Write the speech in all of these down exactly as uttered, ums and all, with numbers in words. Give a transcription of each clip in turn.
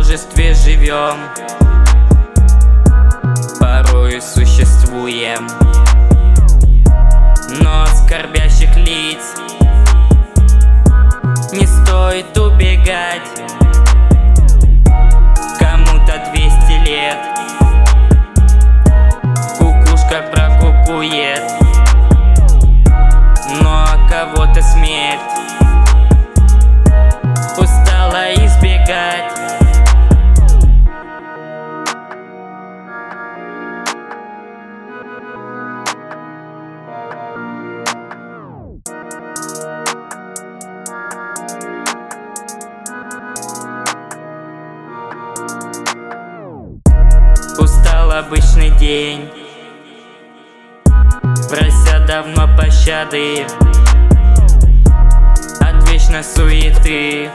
множестве живем, порою существуем, но скорбящих лиц не стоит убегать. Кому-то двести лет кукушка прокукует, но кого-то смерть устала избегать. Устал обычный день, прося давно пощады от вечной суеты.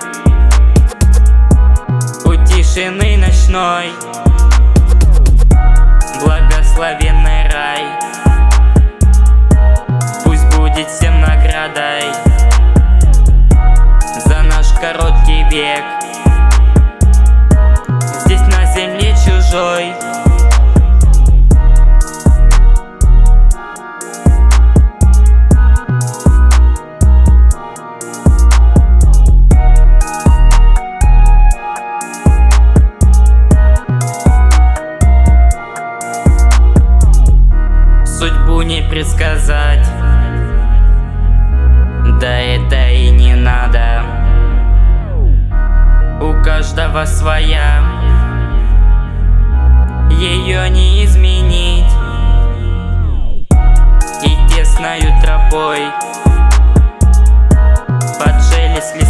У тишины ночной благословенный рай пусть будет всем наградой за наш короткий век здесь на земле чужой. Судьбу не предсказать, да это и не надо. У каждого своя, ее не изменить. И тесною тропой под шелест